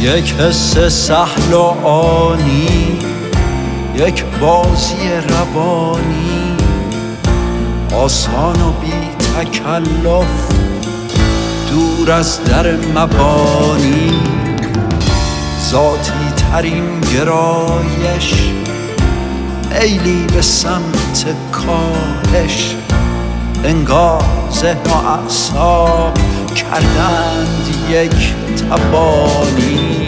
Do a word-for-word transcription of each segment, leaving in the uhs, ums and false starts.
یک حس سهل و آنی، یک بازی روانی، آسان و بی تکلف، دور از در مبانی. ذاتی ترین گرایش، میلی به سمت کاهش، انگار ذهن و اعصاب کردند یک تبانی.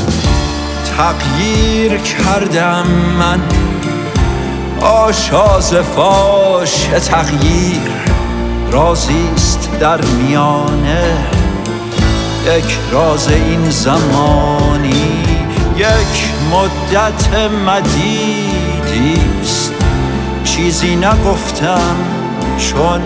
تغییر کردم من، آشاز فاش تغییر رازیست در میانه. یک راز این زمانی، یک مدت مدیدیست. چیزی نگفتم چون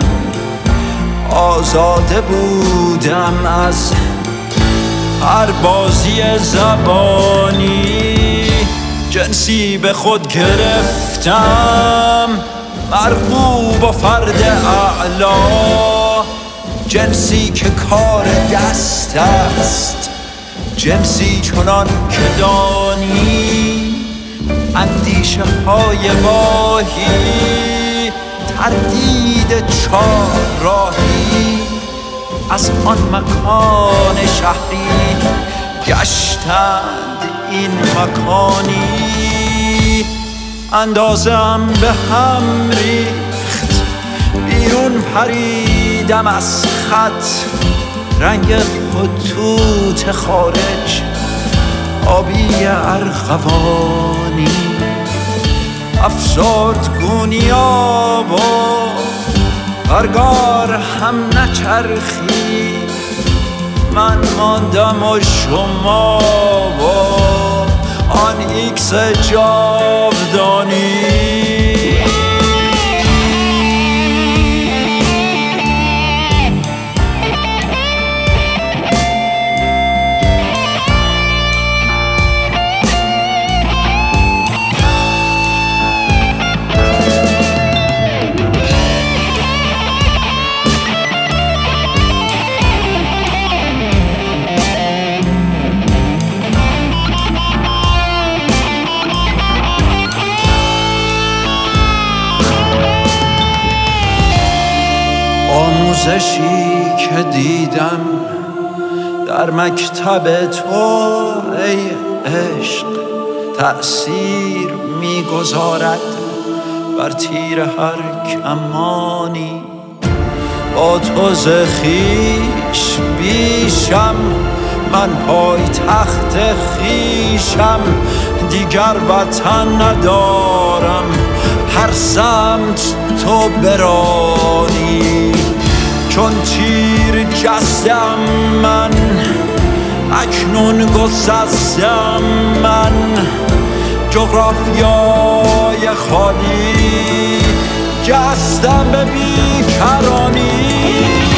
آزاده بودم از هر بازی زبانی. جنسی به خود گرفتم، مرغوب و فرد اعلا. جنسی که کار دست است، جنسی چنان که دانی. اندیشه های واهی، تردید چار راهی، از آن مکان شهری گشتند این مکانی. اندازم به هم ریخت، بیرون پریدم از خط. رنگ خطوط خارج آبی ارغوانی، افسرد گونیاب و برگار هم نچرخی. من ماندم و شما و آن ایکس جاودانی. آموزشی که دیدم در مکتب تو ای عشق، تأثیر میگذارد بر تیر هر کمانی. با تو ز خویش بیشم، من پای تخت خویشم. دیگر وطن ندارم، هر سمت تو برانی. چون تیر جستم من، اکنون گسستم من. جغرافیای خالی جستم به بیکرانی.